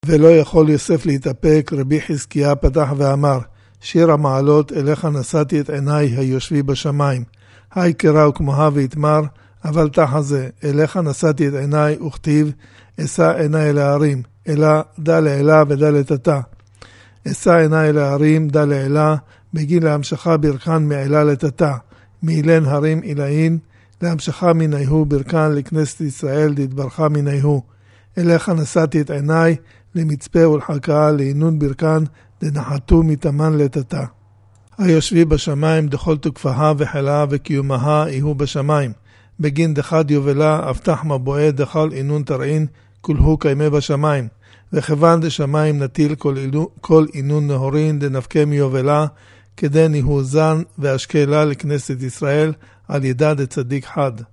ולא יכול יוסף להתאפק, רבי חזקיה פתח ואמר, שיר המעלות אליך נשאתי את עיניי היושבי בשמיים. היי קרא וכמוה ויתמר, אבל תחזה, אליך נשאתי את עיניי וכתיב, אשא עיניי אל ההרים, אלא דע לעילה ודע לטאטא. אשא עיניי אל ההרים, דע לעילה, בגין להמשכה ברכן מעילה לטאטא. מאילן הרים עילאין, להמשכה מניהו ברכן לכנסת ישראל דתברכה מניהו. אליך נשאתי את עיניי, למצפה ולחכה, לעינון ברכן, דנחתו מתאמן לטאטא. היושבי בשמיים דכל תוקפها וחלה וקיומها יהיו בשמיים. בגין דחד יובלה, אבטח מבועה דחל עינון תרעין, כולהו קיימה בשמיים. וכיוון דשמיים נטיל כל עינון נהורין דנפקה מיובלה, כדי ניהו זן והשקלה לכנסת ישראל על ידה דצדיק חד.